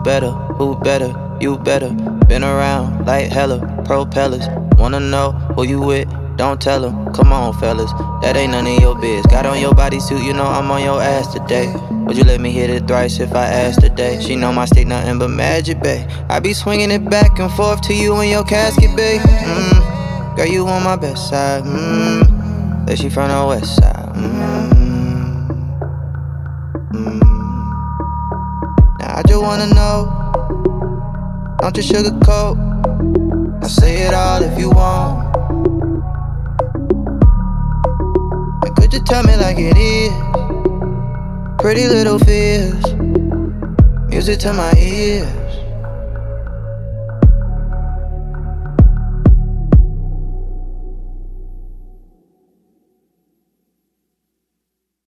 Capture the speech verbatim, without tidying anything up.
better, who better, you better. Been around like hella propellers. Wanna know who you with? Don't tell them, come on fellas, that ain't none of your biz. Got on your bodysuit, you know I'm on your ass today. Would you let me hit it thrice if I asked today? She know my stick nothing but magic, babe. I be swinging it back and forth to you in your casket, babe. Mmm, girl, you on my best side, mmm. That she from the west side, mmm. Mmm. Now I just wanna know, don't you sugarcoat. I'll say it all if you want. Could you tell me like it is? Pretty little fears, music to my ear.